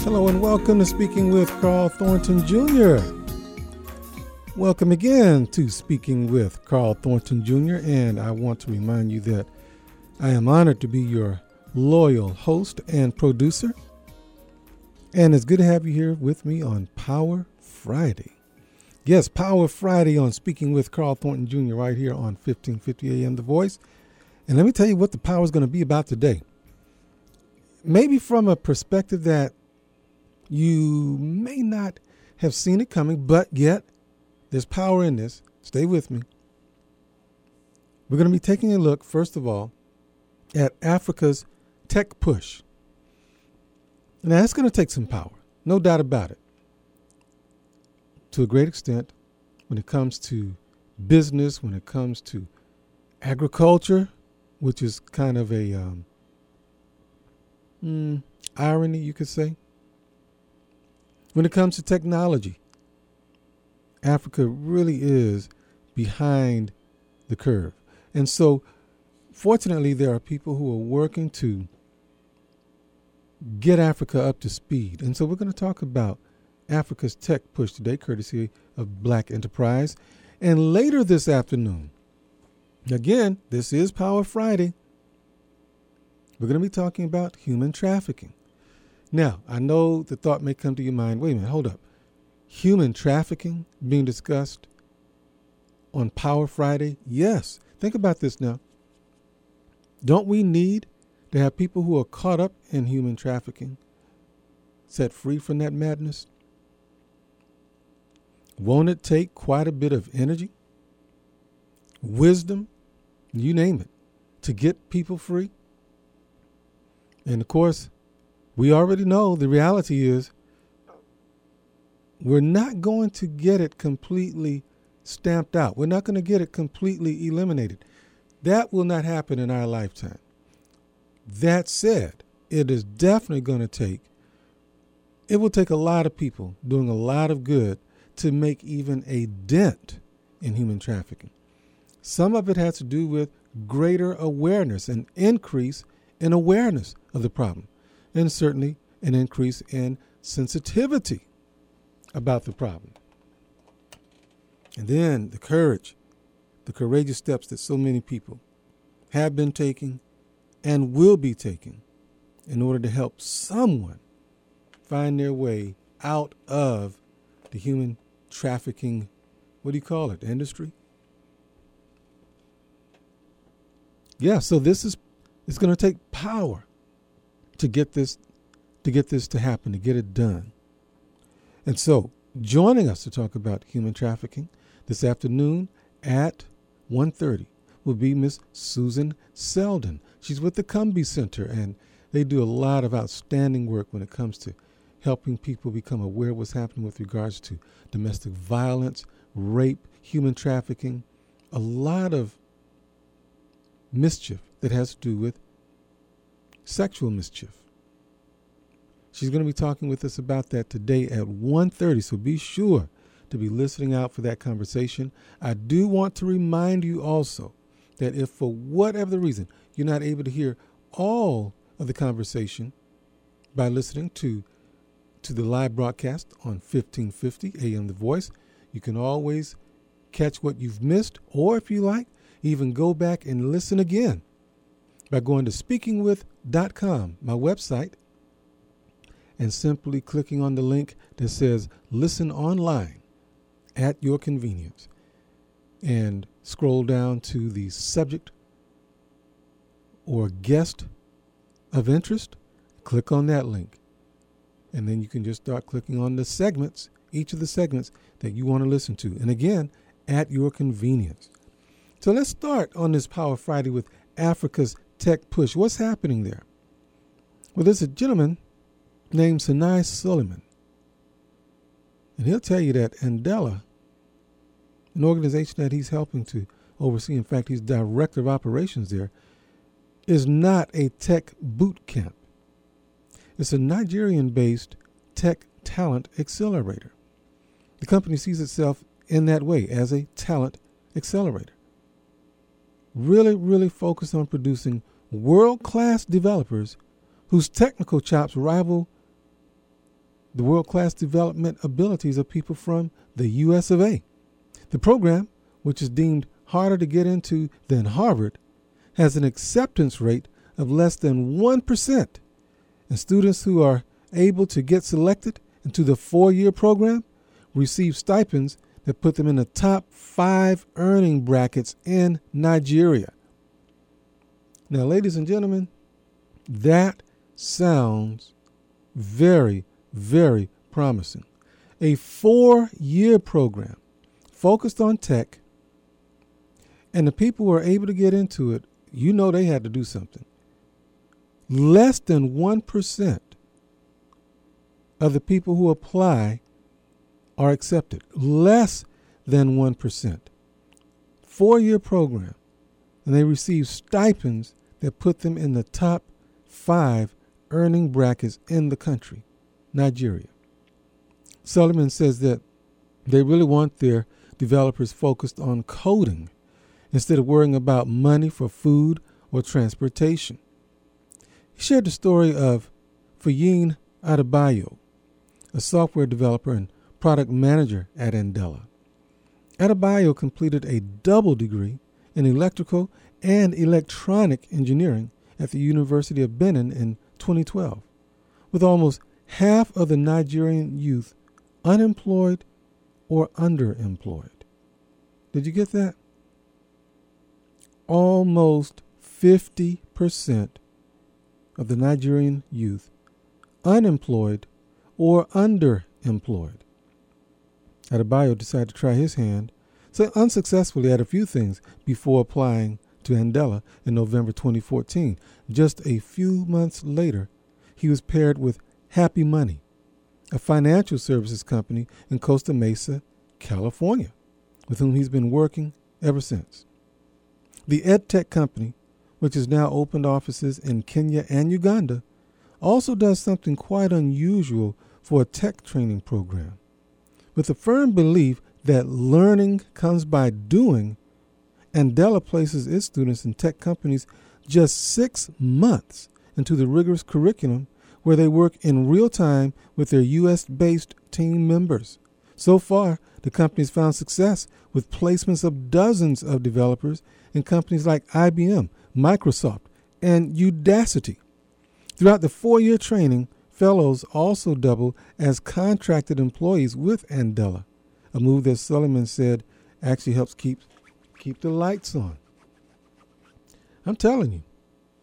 Hello and welcome to Speaking with Carl Thornton Jr. Welcome again to Speaking with Carl Thornton Jr. And I want to remind you that I am honored to be your loyal host and producer. And it's good to have you here with me on Power Friday. Yes, Power Friday on Speaking with Carl Thornton Jr. right here on 1550 AM The Voice. And let me tell you what the power is going to be about today. Maybe from a perspective that you may not have seen it coming, but yet there's power in this. Stay with me. We're going to be taking a look, first of all, at Africa's tech push. Now, it's going to take some power, no doubt about it, to a great extent when it comes to business, when it comes to agriculture, which is kind of a irony, you could say. When it comes to technology, Africa really is behind the curve. And so, fortunately, there are people who are working to get Africa up to speed. And so we're going to talk about Africa's tech push today, courtesy of Black Enterprise. And later this afternoon, again, this is Power Friday, we're going to be talking about human trafficking. Now, I know the thought may come to your mind, wait a minute, hold up. Human trafficking being discussed on Power Friday? Yes. Think about this now. Don't we need to have people who are caught up in human trafficking set free from that madness? Won't it take quite a bit of energy, wisdom, you name it, to get people free? And of course, we already know the reality is we're not going to get it completely stamped out. We're not going to get it completely eliminated. That will not happen in our lifetime. That said, it is definitely going to take, it will take a lot of people doing a lot of good to make even a dent in human trafficking. Some of it has to do with greater awareness, an increase in awareness of the problem, and certainly an increase in sensitivity about the problem. And then the courage, the courageous steps that so many people have been taking and will be taking in order to help someone find their way out of the human trafficking, industry? Yeah, so it's going to take power to get this to happen, to get it done. And so, joining us to talk about human trafficking this afternoon at 1:30 will be Miss Susan Selden. She's with the Cumbie Center, and they do a lot of outstanding work when it comes to helping people become aware of what's happening with regards to domestic violence, rape, human trafficking, a lot of mischief that has to do with sexual mischief. She's going to be talking with us about that today at 1:30, so be sure to be listening out for that conversation. I do want to remind you also that if for whatever the reason you're not able to hear all of the conversation by listening to the live broadcast on 1550 AM The Voice, you can always catch what you've missed, or if you like, even go back and listen again by going to speakingwith.com, my website, and simply clicking on the link that says Listen Online at your convenience. And scroll down to the subject or guest of interest, click on that link. And then you can just start clicking on the segments, each of the segments that you want to listen to. And again, at your convenience. So let's start on this Power Friday with Africa's tech push. What's happening there? Well, there's a gentleman named Sinai Suleiman. And he'll tell you that Andela, an organization that he's helping to oversee, in fact, he's director of operations there, is not a tech boot camp. It's a Nigerian-based tech talent accelerator. The company sees itself in that way, as a talent accelerator. Really focused on producing world-class developers whose technical chops rival the world-class development abilities of people from the US of A. The program, which is deemed harder to get into than Harvard, has an acceptance rate of less than 1%. And students who are able to get selected into the 4-year program receive stipends that put them in the top 5 earning brackets in Nigeria. Now, ladies and gentlemen, that sounds very, very promising. A 4-year program focused on tech, and the people who are able to get into it, you know they had to do something. Less than 1% of the people who apply are accepted. Less than 1%. 4-year program, and they receive stipends that put them in the top 5 earning brackets in the country, Nigeria. Suleiman says that they really want their developers focused on coding instead of worrying about money for food or transportation. He shared the story of Fayin Adebayo, a software developer and product manager at Andela. Adebayo completed a double degree in electrical and electronic engineering at the University of Benin in 2012, with almost half of the Nigerian youth unemployed or underemployed. Did you get that? Almost 50% of the Nigerian youth unemployed or underemployed. Adebayo decided to try his hand, so unsuccessfully at a few things before applying to Andela in November 2014. Just a few months later, he was paired with Happy Money, a financial services company in Costa Mesa, California, with whom he's been working ever since. The EdTech company, which has now opened offices in Kenya and Uganda, also does something quite unusual for a tech training program. With a firm belief that learning comes by doing, Andela places its students in tech companies just 6 months into the rigorous curriculum where they work in real time with their U.S.-based team members. So far, the company's found success with placements of dozens of developers in companies like IBM, Microsoft, and Udacity. Throughout the 4-year training, fellows also double as contracted employees with Andela, a move that Suleiman said actually helps keep the lights on. I'm telling you,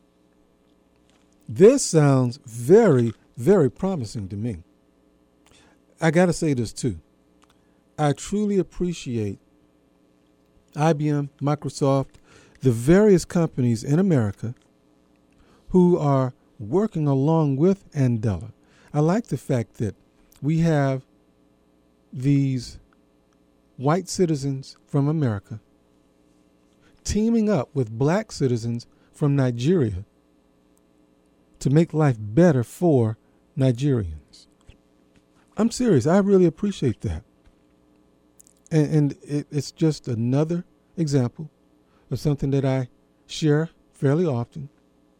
this sounds very, very promising to me. I got to say this too. I truly appreciate IBM, Microsoft, the various companies in America who are working along with Andela. I like the fact that we have these white citizens from America teaming up with black citizens from Nigeria to make life better for Nigerians. I'm serious. I really appreciate that. And it's just another example of something that I share fairly often.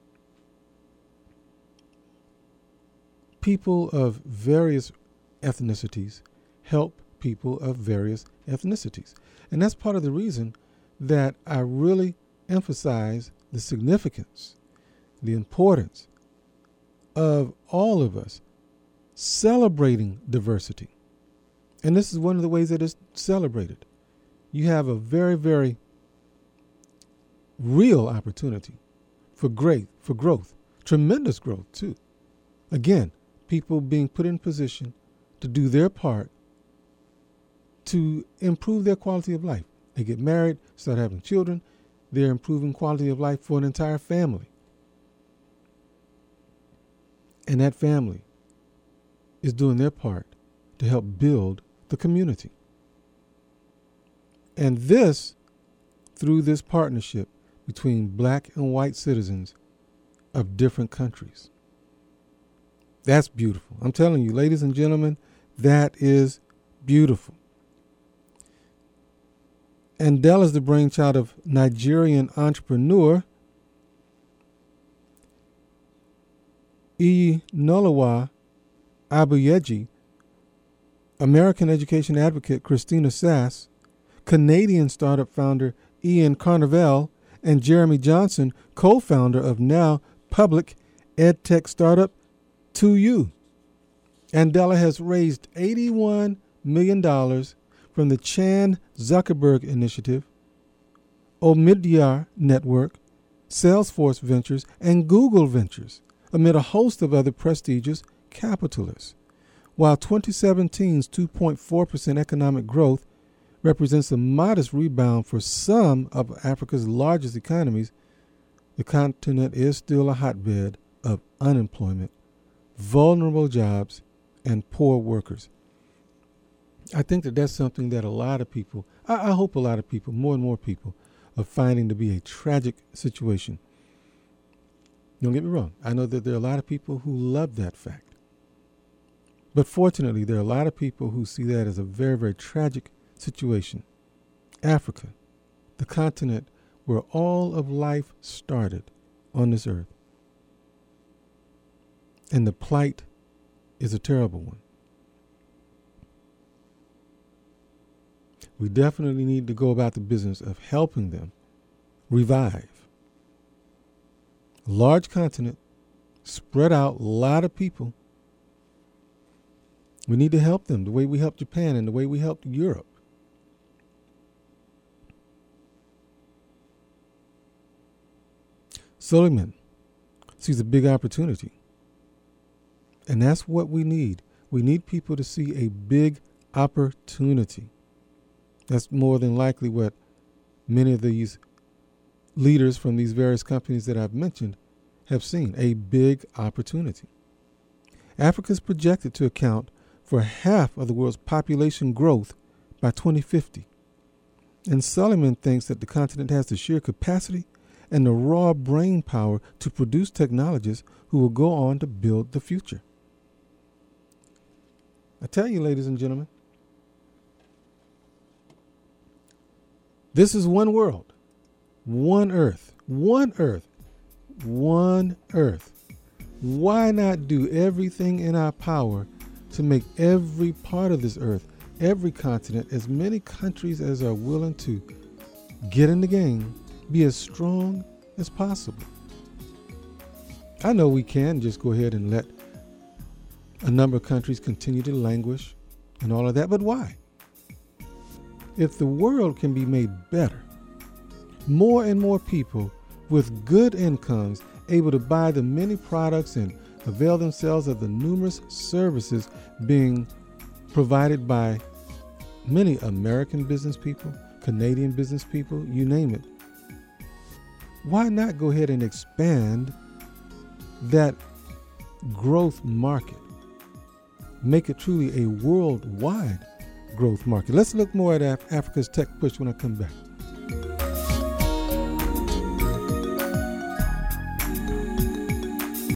People of various ethnicities help people of various ethnicities. And that's part of the reason that I really emphasize the significance, the importance of all of us celebrating diversity. And this is one of the ways that it's celebrated. You have a very, very real opportunity for growth, tremendous growth too. Again, people being put in position to do their part to improve their quality of life. They get married, start having children, they're improving quality of life for an entire family. And that family is doing their part to help build the community. And this, through this partnership between black and white citizens of different countries. That's beautiful. I'm telling you, ladies and gentlemen, that is beautiful. Andela is the brainchild of Nigerian entrepreneur Iyinoluwa Abuyeji, American education advocate Christina Sass, Canadian startup founder Ian Carnevale, and Jeremy Johnson, co-founder of now public edtech startup 2U. Andela has raised $81 million from the Chan Zuckerberg Initiative, Omidyar Network, Salesforce Ventures, and Google Ventures, amid a host of other prestigious capitalists. While 2017's 2.4% economic growth represents a modest rebound for some of Africa's largest economies, the continent is still a hotbed of unemployment, vulnerable jobs, and poor workers. I think that that's something that a lot of people, I hope a lot of people, more and more people, are finding to be a tragic situation. Don't get me wrong. I know that there are a lot of people who love that fact. But fortunately, there are a lot of people who see that as a very, very tragic situation. Africa, the continent where all of life started on this earth. And the plight is a terrible one. We definitely need to go about the business of helping them revive. A large continent, spread out, a lot of people. We need to help them the way we helped Japan and the way we helped Europe. Suleiman sees a big opportunity. And that's what we need. We need people to see a big opportunity. That's more than likely what many of these leaders from these various companies that I've mentioned have seen, a big opportunity. Africa is projected to account for half of the world's population growth by 2050. And Suleiman thinks that the continent has the sheer capacity and the raw brain power to produce technologists who will go on to build the future. I tell you, ladies and gentlemen, this is one world, one earth, one earth, one earth. Why not do everything in our power to make every part of this earth, every continent, as many countries as are willing to get in the game, be as strong as possible? I know we can just go ahead and let a number of countries continue to languish and all of that, but why? If the world can be made better, more and more people with good incomes able to buy the many products and avail themselves of the numerous services being provided by many American business people, Canadian business people, you name it. Why not go ahead and expand that growth market? Make it truly a worldwide growth market. Let's look more at Africa's tech push when I come back.